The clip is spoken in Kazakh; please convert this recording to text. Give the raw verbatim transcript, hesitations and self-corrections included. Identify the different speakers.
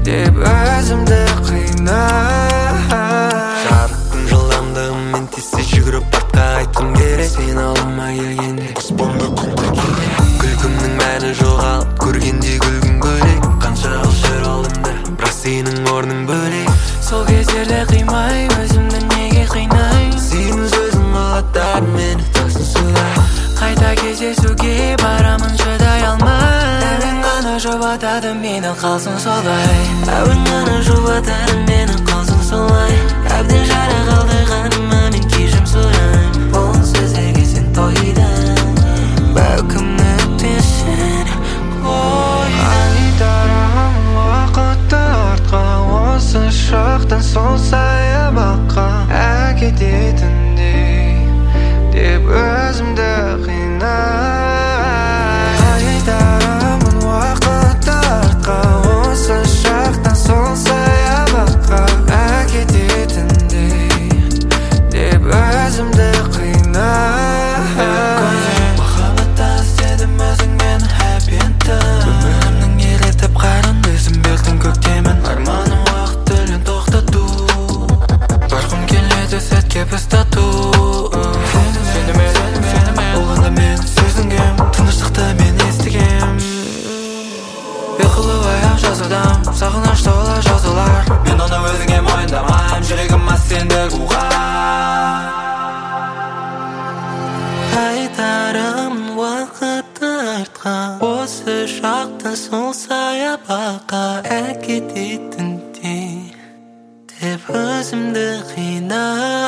Speaker 1: деп өзімді қинай.
Speaker 2: Жарықтың жылдамдығымен тесте жүгіріп артқа айтқым керек. Сен алыма келгенде аспанда күн күркіреген. Күлкімнің мәні жоғалып көргенде күлгін бөлек. Қанша қылшыр алдымда бірақ сенің орның бөлек.
Speaker 1: Сол кездерде қимай өзімді неге қинай.
Speaker 2: Сенің сөзің алатар мені тосын сулай.
Speaker 1: Қайта кездесуге барамын шыдай алмай. Әуен ғана жұбатады мені қалсын солай.
Speaker 2: Әуен ғана жұбатады мені қалсын солай.
Speaker 1: Әбден жара қалдырғаныма мен кешірім сұраймын.
Speaker 2: Бұл сөздерге сен тойдың.
Speaker 1: Бәлкім өтпесін қой.
Speaker 3: Қайтарамын уақытты артқа, осы шақтан сол саябаққа әкететіндей деп өзімді қинай.
Speaker 1: Қайтарамын уақытты артқа, осы шақтан сол саябаққа әкететіндей деп өзімді қинай.
Speaker 2: Махаббатта іздедім өзіңмен happy end'ті.
Speaker 1: Өмірімнің елетіп қарын өзім бердің көктемін.
Speaker 2: Арманым уақыт төлін тоқтату.
Speaker 1: Барғым келеді сәтке біз тату.
Speaker 2: Сеніме, сеніме болғанда мен сөзің кем.
Speaker 1: Тыныштықта мен естігем. Ұйқылы аяқ жазудам, сағыныш тола жазулар.
Speaker 2: Мен оны өзіңе мойындамайым, жүрегім аз сенді қуға.
Speaker 1: Қайтарамын уақытты артқа, осы шақтан сол саябаққа әкететіндей деп өзімді қинай.